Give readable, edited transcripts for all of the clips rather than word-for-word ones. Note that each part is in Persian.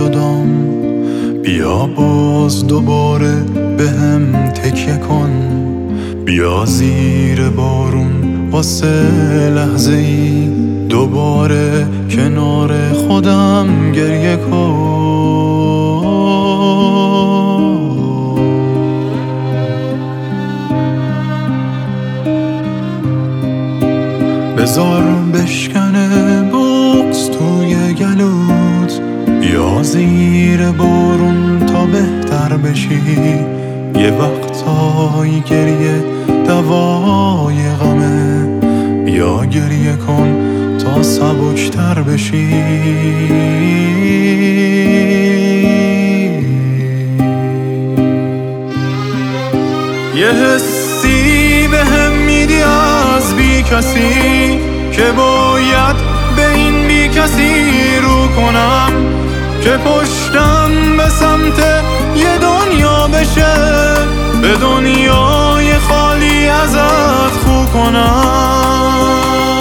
جدام، بیا باز دوباره بهم تکیه کن، بیا زیر بارون واسه لحظه ای دوباره کنار خودم گریه کن. بذار بشکنه بغض توی گلوت، بیا زیر بارون تا بهتر بشی، یه وقتایی گریه دوای غمه، بیا گریه کن تا سبکتر بشی. یه حسی بهم میدی از بی کسی که باید به این بی کسی رو کنم، که پشتم به سمت یه دنیا بشه، به دنیای خالی ازت خو کنم.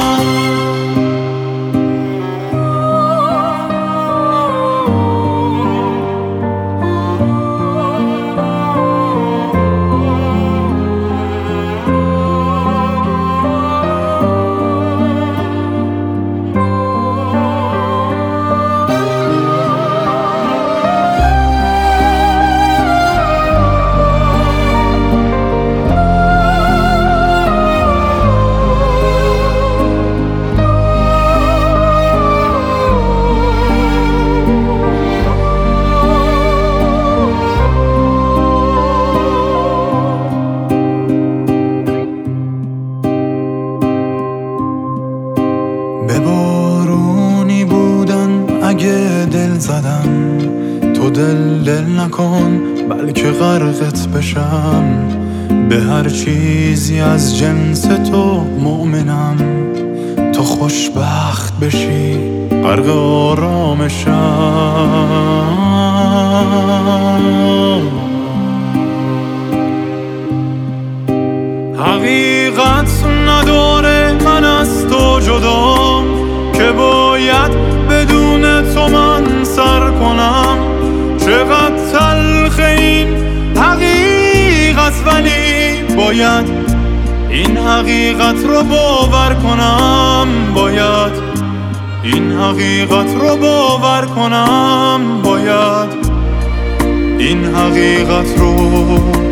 به بارونی بودن اگه دل زدم، تو دل نکن بلکه غرقت بشم، به هر چیزی از جنس تو مؤمنم، تو خوشبخت بشی غرق آرامشم. حقیقت نداره من از تو جدا، که باید بدون تو من سر کنم، چقدر تلخ این حقیقت، ولی باید این حقیقت رو باور کنم، باید این حقیقت رو باور کنم، باید این حقیقت رو